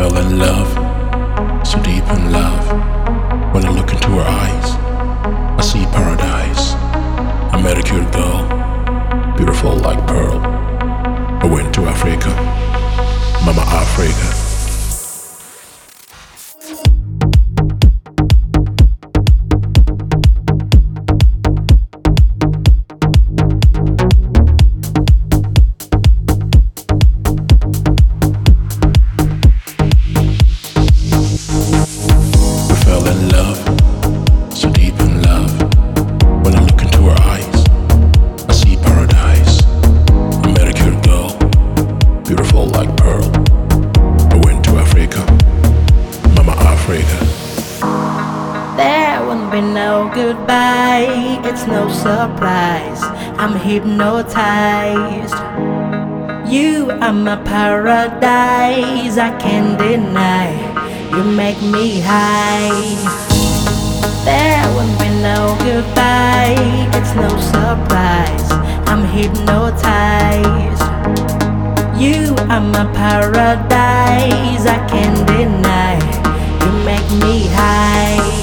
fell in love, so deep in love. When I look into her eyes, I see paradise. I met a cute girl, beautiful like pearl. I went to Africa, Mama Africa. Beautiful like pearl. I went to Africa, Mama Africa. There won't be no goodbye, it's no surprise. I'm hypnotized. You are my paradise, I can't deny. You make me high. There won't be no goodbye, it's no surprise. I'm hypnotized. You are my paradise, I can't deny. You make me high.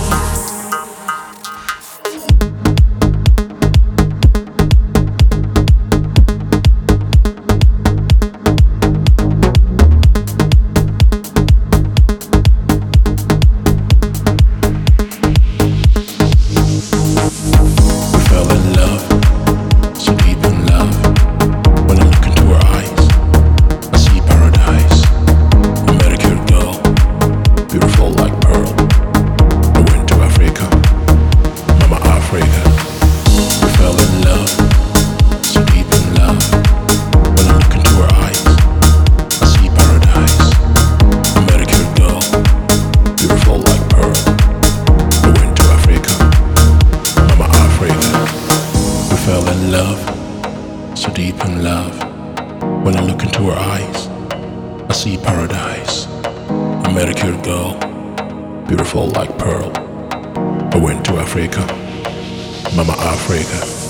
Fell in love, so deep in love. When I look into her eyes, I see paradise. I met a cute girl, beautiful like pearl. I went to Africa, Mama Africa.